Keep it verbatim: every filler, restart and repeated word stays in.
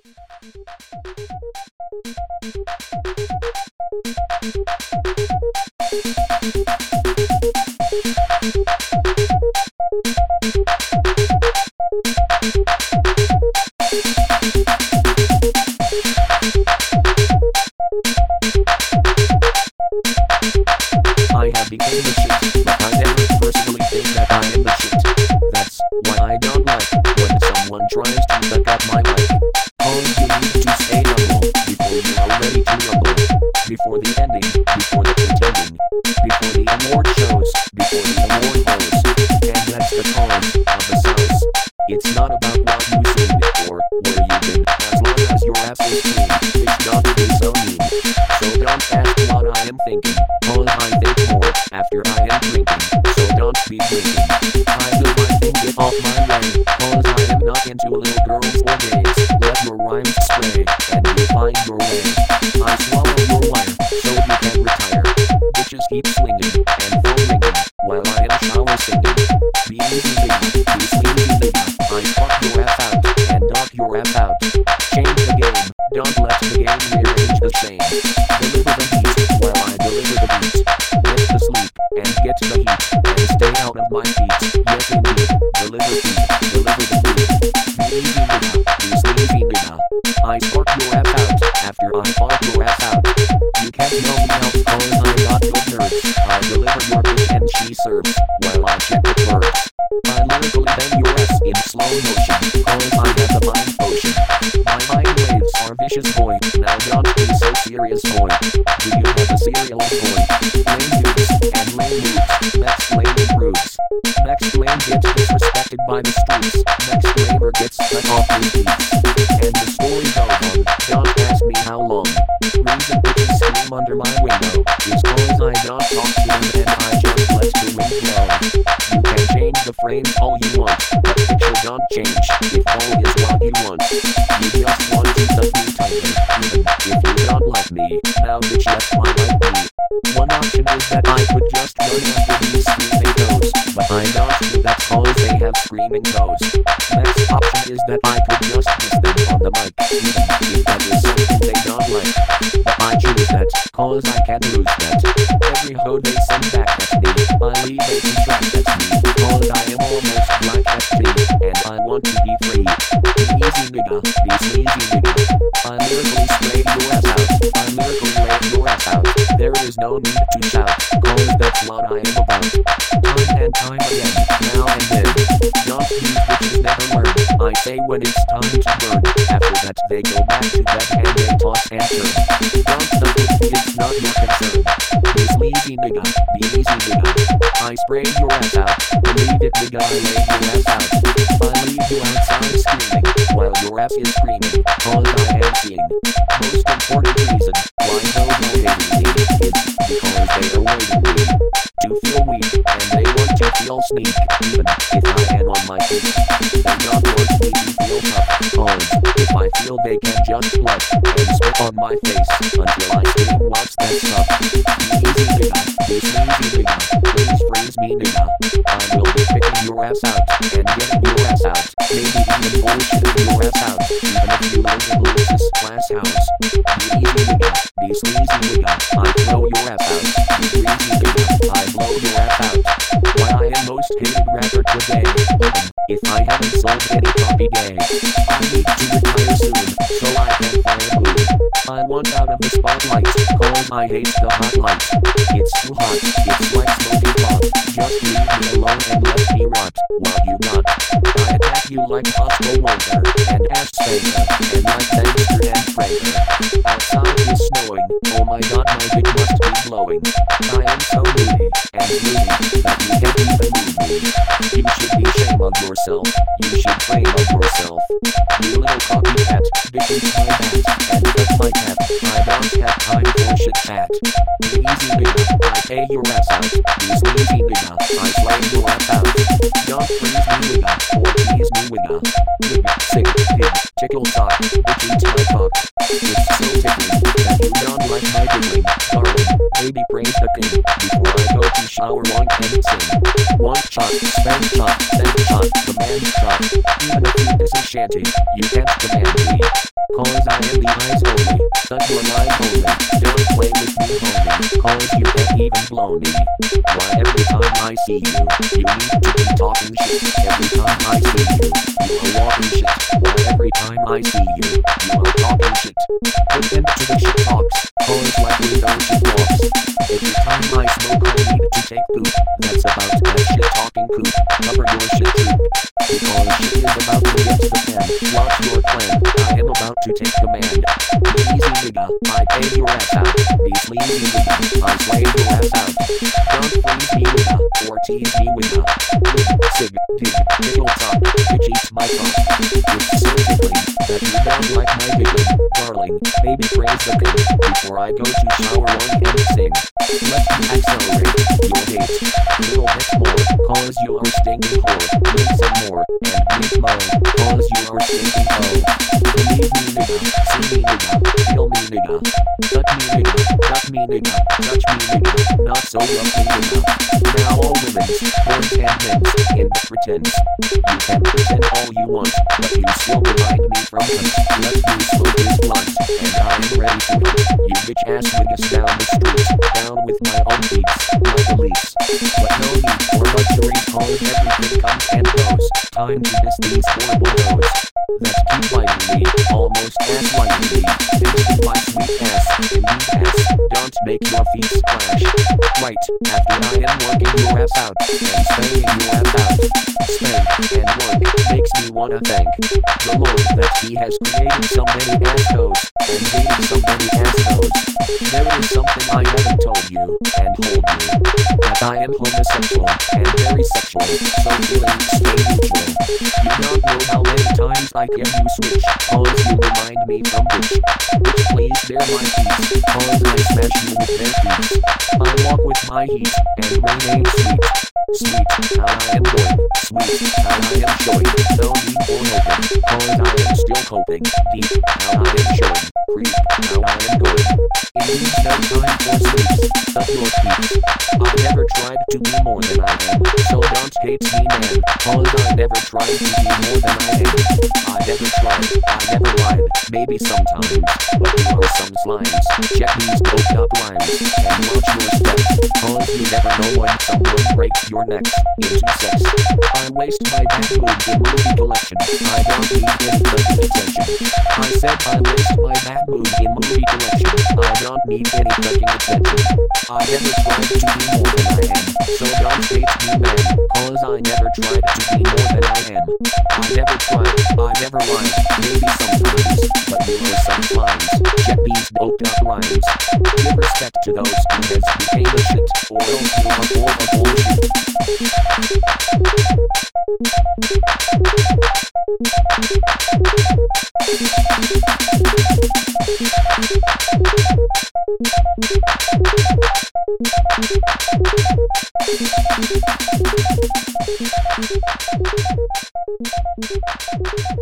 I have become the shit, but I never personally think that I am the shit. That's why I don't like when someone tries to suck up my life. All you need to stay humble before you are ready to rumble. Before the ending, before the pretending, before the award shows, before the award hoes. And that's the cause of the sauce. It's not about what you sing or where you've been, as long as your ass is clean. It's not to be so mean. So don't ask what I am thinking, cause I think more after I am drinking. So don't be drinking. I do my thing, get off my way, cause I am not into little girls or gays. Let your rhymes spray, and you find your way. I swallow your wire, so you can retire. Bitches keep swinging, and phone ringing, while I am shower singing. Be easy nigga, be sleepy nigga. I fuck your ass out, and knock your ass out. Change the game, don't let the game rearrange the shame. Deliver the heat, while I deliver the beat. Get to sleep, and get to the heat, and stay out of my feet. Yes indeed, deliver feet, deliver the beat. Be easy nigga, be sleepy nigga. I spark your ass out, after I fart your ass out. You can't know me out, cause I got good nerves. I deliver your bitch and she serves, while I check the verbs. I lyrically bend your ass in slow motion, cause I have the mind potion. My mind waves are vicious boy, now don't be so serious boy. Do you have a serial boy? Lame dudes and lame moves, next lame improves. Next lame gets disrespected by the streets. Next lamer gets cut off with beats. And the story goes on, don't ask me how long. Reason bitches scream under my window is cause I don't talk to them and I just let the wind blow. You can change the frames all you want, but picture don't change if all is what you want. You just want to suck me tightly, even if you don't like me. Now bitch that's why like me. One option is that I could just run after these screaming toes, but I don't do that cause they have screaming toes. Next option is that I could just kiss them on the mic, even if that is something they don't like. But I choose that, cause I can't lose that. Every hoe they send back at me, I leave a contract at me, cause I am almost black at me, and I want to be free. Be easy nigga, be sleazy nigga. I lyrically spray your ass out, I lyrically lay your ass out. There is no need to shout, cause that's what I am about. Time and time again, now and then. Just these bitches never learn. I say when it's time to burn. After that they go back to bed and they toss and turn. Don't know it, it's not your concern. Be sleazy nigga, be easy nigga. I spray your ass out, believe it nigga, I lay your ass out. I leave you outside screaming, while your ass is screaming, cause I am seeing. Most important reason why no one hating me is because they are waiting me to feel weak, and they want to feel sneak, even if I am on my feet. They don't want me to feel tough, cause if I feel they can just bluff and spit on my face until I scream what's that stuff. Be easy nigga, be sleazy nigga, please freeze me nigga. I will be picking your ass out, and getting your ass out, maybe even bullshitting your ass out, even if you live in Lewis's class house. Be easy nigga, be sleazy nigga, I blow your ass out. Be greasy nigga, I blow your ass out. Why I am most hated rapper today, even if I haven't sold any copy gay. I need to retire soon, so I can find a mood. I want out of the spotlight, cause I hate the hot light. It's too hot, it's like smoking pot. Just leave me alone and let me rot while you got. I attack you like Costco Walter and ass Fader, and like Dexter and Prater. Outside is snowing, oh my god my dick must be blowing. I am so moody and moody that you can't even move me. You should be ashamed of yourself, you should pray of yourself. You little copycat, bitch eat my bat, and touch my cat. I don't have time for shit chat. Be easy nigga, I pay your ass out. Be sleazy nigga, I slay your ass out. Don't freeze me nigga, or tease me nigga. Nigga, sing, pig, tickle talk, bitch eat my cock. It's so tickling, that you don't like my diggling. Darling, baby praise the king, before I go to shower one and sing. One shot, spend shot, then shot, command shot. Even if you disenchanted, you can't command me. cause I am the eyes only. Such your line only. Don't play with me, homie, cause you can't even blow me. Why every time I see you, you need to be talking shit. Every time I see you, you are walking shit. Why every time I see you, you are talking shit. Put into the shit talks, cause like we don't shit walks. Every time I smoke I need to take poop. That's about that shit talking poop. Cover your shit troop. Because shit is about to get to the fan. Watch your plan, I am about to take command. Be easy nigga, I pay your ass out. Be sleazy nigga, I slay your ass out. Don't please me nigga, or tease me nigga. Sig, dig, pickle top, bitch eats my phone. It's so tickling, that you don't like my giggling. Darling, baby praise the thing, before I go to shower one and sing. Let me accelerate your hate, little bit more, cause you are stinking whore. Need some more, and need more, cause you are stinking hoe. Believe me nigga, see me nigga, feel me nigga. Touch me nigga, touch me nigga, touch me nigga, not so lucky nigga. Now all women's, boys and men's, in the pretense. You can pretend all you want, but you still remind me from cunt. Let me smoke this blunt, and I'm ready to hit you bitch ass niggas down the street. Down with my own beats, my beliefs. But no need for luxury, cause everything comes and goes. Time to diss these horrible hoes that keep biting me, almost ass biting me. Finishing my sweet ass, in deep ass. Don't make your feet splash. Right after I am working your ass out, and staying your ass out. Spank and work makes me wanna thank the Lord that He has created so many ass toes, and hated so many ass toes. There is something I haven't told you, and hold you, that I am homosexual, and very sexual, so feeling stay neutral. You don't know how many times I can you switch, cause you remind me from bitch. Bitch please bear my peace, cause I smash you with their feet. I walk with my heat, and remain sweet. Sweet, how I am going, sweet, how I am showing, no need for hoping, cause I am still coping, deep, how I am showing, creep, how I am going. It needs no time for sleeps, suck your peeps. I never tried to be more than I am, so don't hate me man, cause I never tried to be more than I am. I never tried, I never lied, maybe sometimes, but you are some slimes. Check these doped up rhymes, and watch your steps, cause you never know when someone breaks your neck into sex. I waste my bad mood in movie collection, I don't need any fucking attention. I said I waste my bad mood in movie collection, I don't need any fucking attention. I never tried to be more than I am, so don't hate me man, cause I never tried to be more than I am. I never tried, I never lied, maybe sometimes, but you are some slimes. Check these doped up rhymes. Give respect to those who has became a shit, or else you are full of bullshit. Thank you.